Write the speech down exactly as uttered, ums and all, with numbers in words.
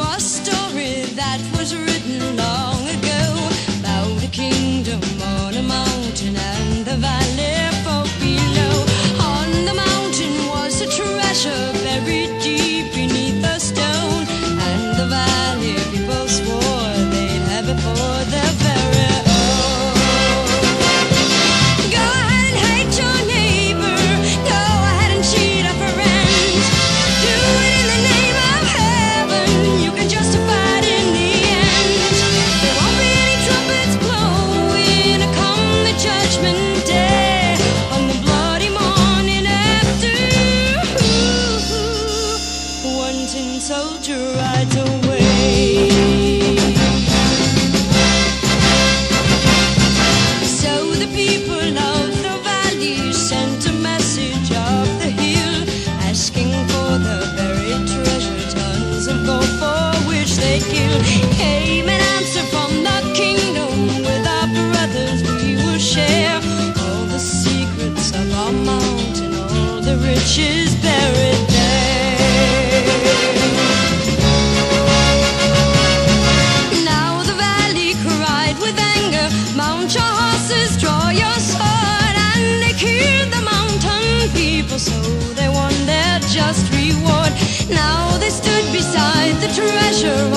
a story that was written long ago about a kingdom on a mountain and the valley far below. On the mountain was a treasure buried deep beneath a stone, and the valley people swore they'd have it for their very own. Go ahead and hate your neighbor, go ahead and cheat a friend, do it in the name of heaven, you can justify it in the end. There won't be any trumpets blowing come the judgment day, on the bloody morning after one tin soldier rides away. So the people of the valley sent a message up the hill, asking for the buried treasure, tons of gold for which they kill. Came an answer from the kingdom, with our brothers we will share all the secrets of our mountain, all the riches buried there. Now the valley cried with anger, mount your horses, draw your sword, and they killed the mountain people, so they won their just reward. Now they stood beside the treasure